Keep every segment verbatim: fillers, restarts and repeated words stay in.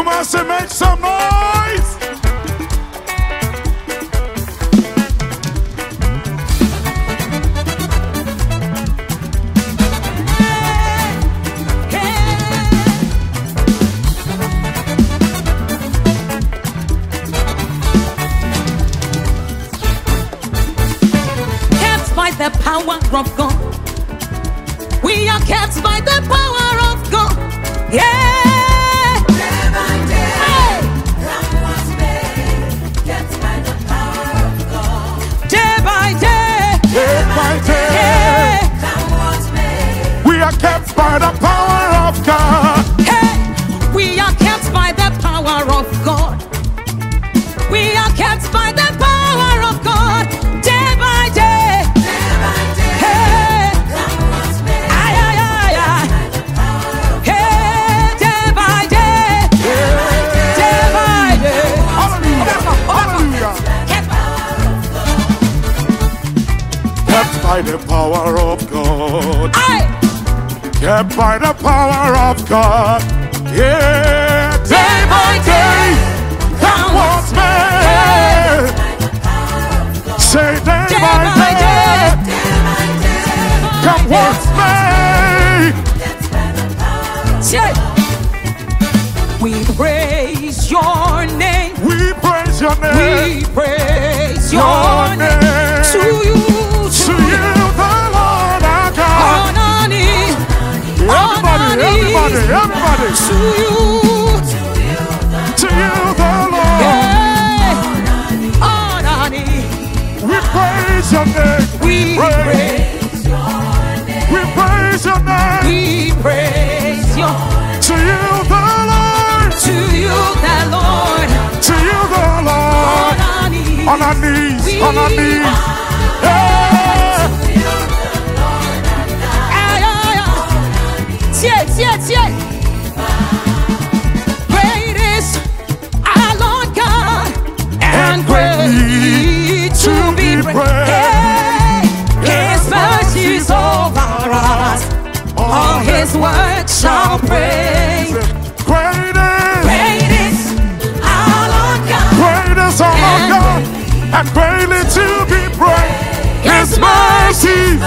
Kumasi, make some noise. The power of God. We are kept by the power of God. Yeah. Day by day, hey. Come what's made, kept by the power of God. Day by day, day by day, yeah. Come what's made. We are kept by the power of God. Hey, we are kept by the power of God. We are kept by the power of God. Day by day. By the power of God, Aye. kept by the power of God, yeah. Day by day, come what's made. Say day, day by day, day, come what's made. We praise your name. We praise your name. We praise your, your name. name. To you. To you, the Lord our God. Everybody, everybody, everybody. To you, to you, the Lord. Yeah. We praise your name. We praise your name. We praise your name. We praise your name. To you, the Lord. To you, the Lord. To you, the Lord. On our knees, on our knees. Yeah. Yes, yes. Great is our Lord God, and greatly to be praised. His mercies over us, all His works shall praise. Great is, great is our Lord God, great is our Lord God, and greatly to be praised. His mercies.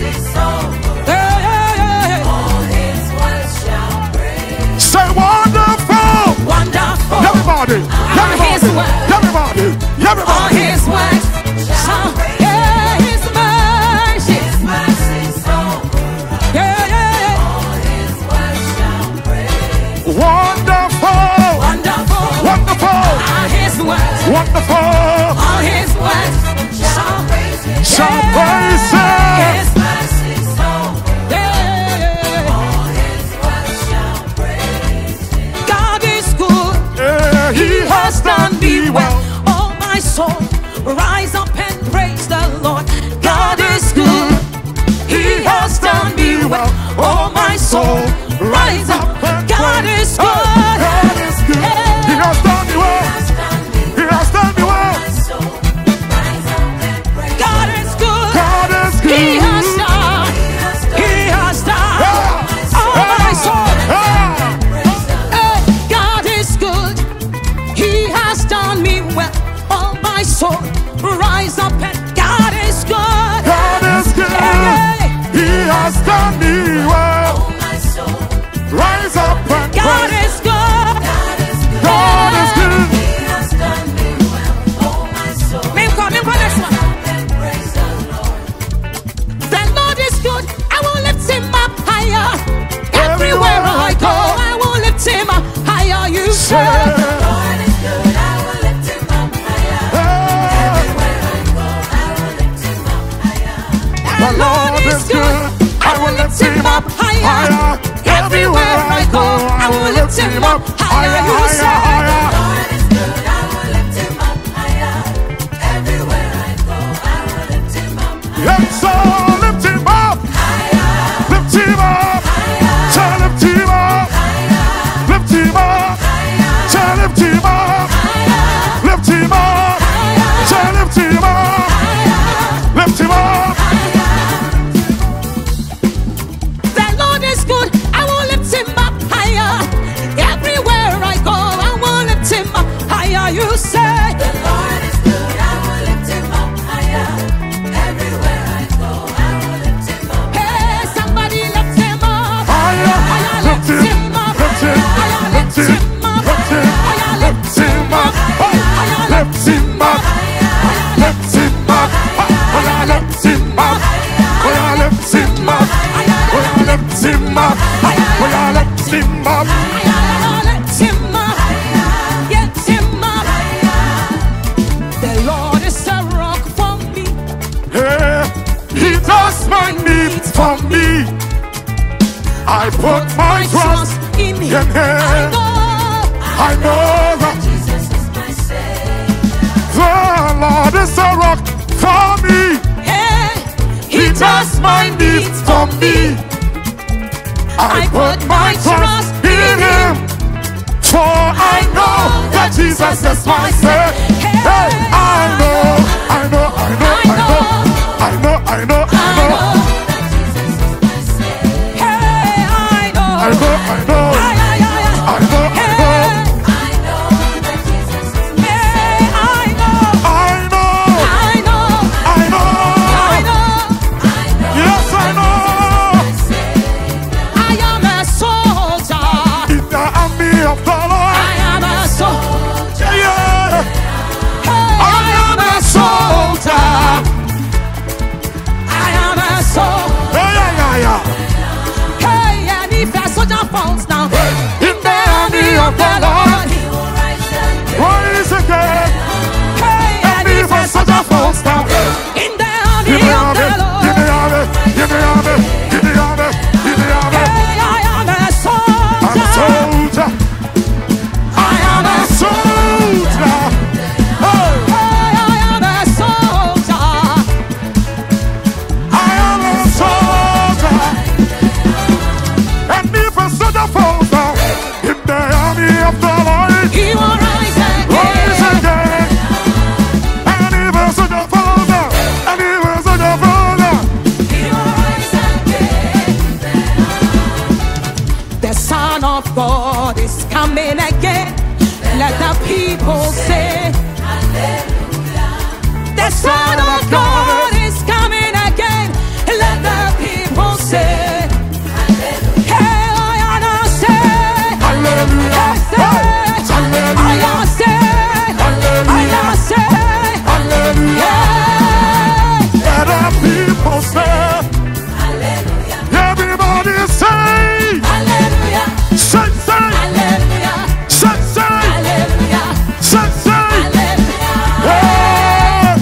Wonderful, wonderful. Everybody, everybody, everybody, everybody. All His works shall yeah, His mercy, His mercy so yeah, yeah. All His works shall praise. Wonderful, wonderful, wonderful. All His works, wonderful. All His works shall praise Him. Shall praise Him. His mercy so yeah. All His works shall praise Him. God is good. Yeah, He has done me well. Oh my soul, rise up and praise the Lord. God is good. He has done me well. Oh my soul, rise up. God is good. God is good. Yeah. He has done me well. He has done me well. God is good. God is good. He has done. He has done. Yeah. Oh my soul. Yeah. Hey, God is good. He has done me well. Oh my soul, rise up and God is good. God is good. Hey, He has done me well. Oh my soul, rise up and God praise. is good. God is good. God is good. He has done me well. Oh my soul, May you come in for this one. and praise the Lord. The Lord is good. I will lift Him up higher. Everywhere I go, I will lift Him up higher. You say. Yeah. Lord is good. I will lift Him up higher. Everywhere I go, I will lift Him up higher. The Lord is good. I will lift Him up higher. Everywhere I go, I will lift Him up higher, You say. higher, higher. Lord is good. I will lift Him up higher. Everywhere I go, I will lift Him up higher. Yes, so lift Him up. Lift Him up. So lift Him up. Lift Him up. So lift Him up. Lift Him up. So lift Him up. Lift Him up. The Lord is good. I will lift Him up higher. Everywhere I go, I up. We are lift him up. Lift him up. Lift him up. The Lord is a rock for me. Hey, he does my needs for me. I put my trust in in him. him. I know. I know that Jesus is my Savior. the Lord is a rock for me. Hey, He does my needs for me. I put my trust in him. For I know that Jesus is my Savior. Hey, I know, I know, I know, I know, I know, I know, I know, That Jesus is my Savior. hey, I know. I know, I know, Ay, ay, ay, ay. I know, I know, I know that Jesus is my Hey, I know. I know, I know. I know, I know. yes, I know. I am a soldier. In the army of the Lord, I am a soldier. yeah, Hey, I am a soldier. I am a soldier. Yeah, yeah, yeah, yeah. Hey, and if a soldier falls down In the army of the Lord, He will rise up. rise again. hey, and And if if a a soldier falls down, in the army in the of army, the in Lord. the army, in the army, in the army, in the army. Hey, I am a I'm a soldier. soldier. I am a soldier. Oh, Hey, I am a soldier. I am a soldier. And if a soldier falls down, in the army of the Lord, He will rise rise again. again. And if a soldier falls down, and if a soldier falls down, He will rise again. The Son of God is coming again. Let the people say, the Son of God is coming again. Let the people say, hey, I am say, hallelujah, hey, say, I hallelujah, am say, I am say, hallelujah. hey. Let the people say, everybody say, Hallelujah, say, say, hallelujah, say, say, hallelujah, say, say. hallelujah. Hey,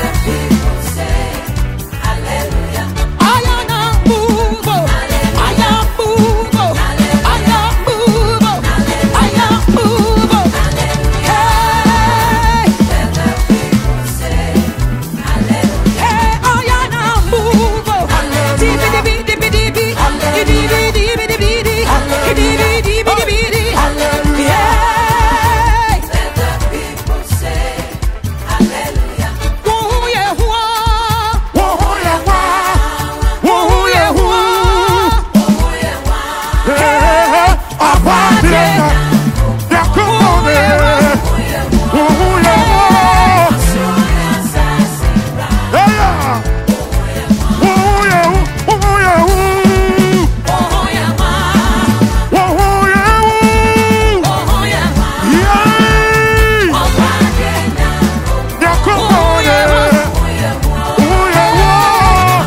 I am a move, I am move, I am move, I am move. Hey, hey, I am a move. Dibi dibi dibi dibi, dibi dibi dibi dibi, dibi dibi dibi dibi. Yeah. Woo, yeah, woo. whoa, yeah, wah, whoa, yeah, whoa. Hey, abadi na, yakubone. Whoa, yeah, wah. Hey, yeah. Whoa, yeah, whoa, yeah, whoa. Oh, yeah, ma. Whoa, yeah, whoa. Oh, yeah, ma. Yay. Yakubone. Whoa, yeah, wah.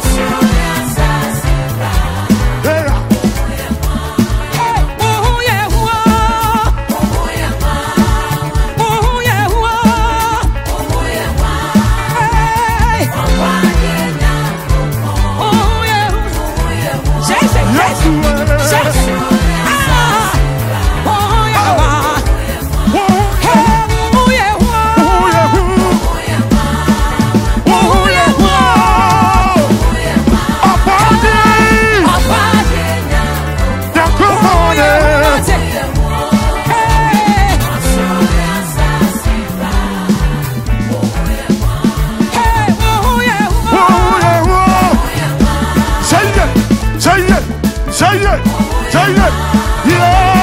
Hey, yeah. Oh, yeah, woo. Oh, yeah, woo. Hey. Oh, yeah, woo. Jason, Yes, Jason, well. Jason. Ah. Oh, yeah, ma. Whoa, Hey, oh, yeah, woo. whoa, yeah, whoa. Whoa, yeah, whoa. Abadi. Yakubone. Hey. Hey, oh, yeah, woo. Whoa, yeah, whoa. Say it, say it, say it, say it. Yeah.